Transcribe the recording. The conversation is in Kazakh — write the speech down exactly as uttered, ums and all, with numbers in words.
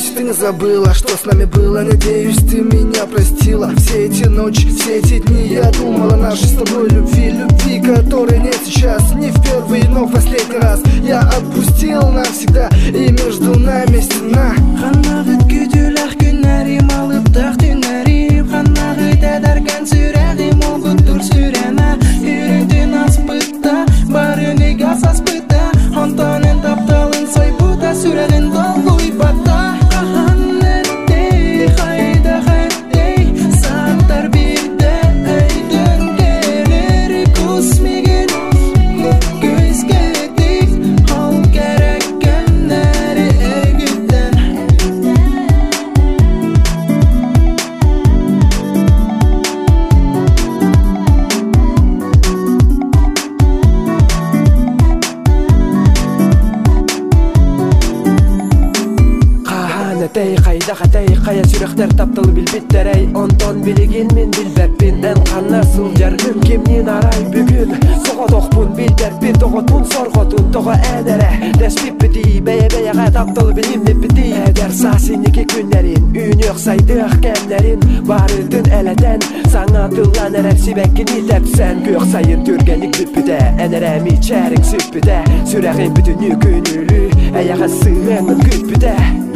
ты не забыла, что с нами было. Надеюсь, ты меня простила. Все эти ночи, все эти дни я думала о нашей с тобой любви. Любви, которой нет сейчас, не в первый, но в последний раз. Я отпустил навсегда, и между нами стена. Ханагыт күдүлах күннәрим алып тах түннәрим. Ханагыт әдәргән сүрәгим ул күттүр сүрәмә. Йөрәктен аспытта, барыны гасас пыта. Антанын тапталын сайбута, сүрәден долгуй бата. Каханнетте, хайда хәттей, саттар бирде, әйден келер космигет. Көзгә тик, хал кәрәккәннәре әгүттән. Тей кайда хатей кая сүрәктәр таптылы билбиттәрәй. Онтон билеген мен билбәппин ән канна сул жаргын. Кемнен арай бүгін соға тоқпын билбәппин. Тоғытын сорғытын тоға әдәрә дәспип біті бәйе-бәйеға таптылы білімне біті. Әдәр сасынеке күннәрін үйін өқсайды ақкәмнәрін. Барытын әләдән саңа тыллан әрәр сибәккені тәпсән. Көк сайын түргәнік бүппіде әнәрәмі чәрің сүппіде. Сүрәғын бүтіні күнілі әяға сыңын күппіде.